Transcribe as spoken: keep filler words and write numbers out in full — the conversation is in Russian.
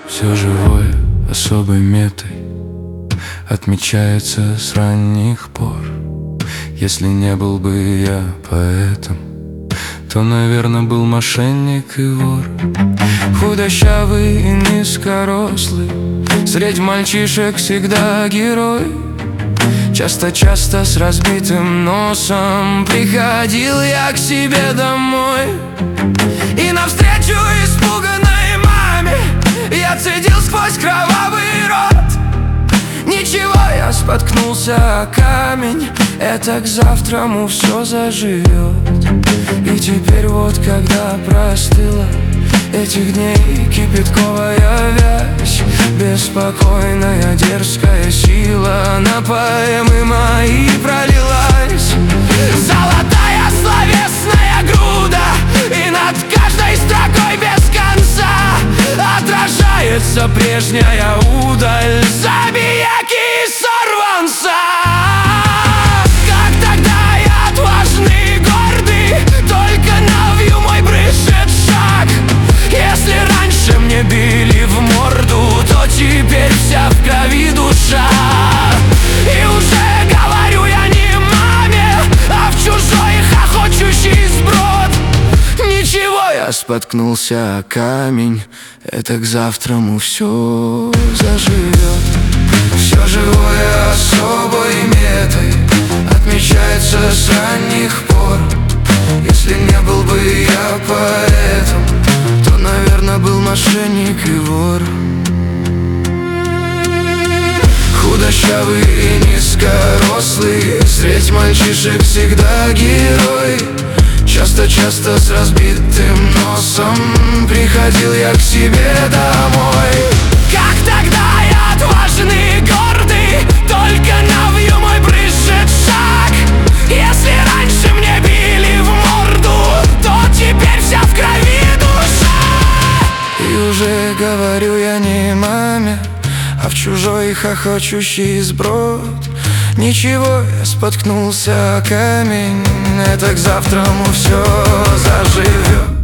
Все живое особой метой отмечается с ранних пор. Если не был бы я поэтом, то, наверное, был мошенник и вор. Худощавый и низкорослый, средь мальчишек всегда герой. Часто-часто с разбитым носом приходил я к себе домой. И навстречу испуганной маме я цедил сквозь кровавый рот: ничего, я споткнулся о камень, это к завтраму все заживет. И теперь вот, когда простыла этих дней кипятковая вязь, беспокойная дерзкая сила на поэмы мои пролилась. Золотая словесная груда, и над каждой строкой без конца отражается прежняя удаль забияки и сорванца. Как тогда я отважный и гордый, только навью мой брызжет шаг. Если раньше мне били в морду, то теперь вся в крови душа. И уже говорю я не маме, а в чужой хохочущий сброд: ничего, я споткнулся о камень, это к завтраму все заживет. Все живое особой метой отмечается с ранних пор. Если не был бы я поэтом, то, наверное, был мошенник и вор. Худощавый и низкорослый, средь мальчишек всегда герой. Часто-часто с разбитым носом приходил я к себе домой. Как тогда я отважный и гордый, только навью мой брызжет шаг. Если раньше мне били в морду, то теперь вся в крови душа. И уже говорю я не маме, а в чужой хохочущий сброд: ничего, я споткнулся о камень, это к завтраму все заживет.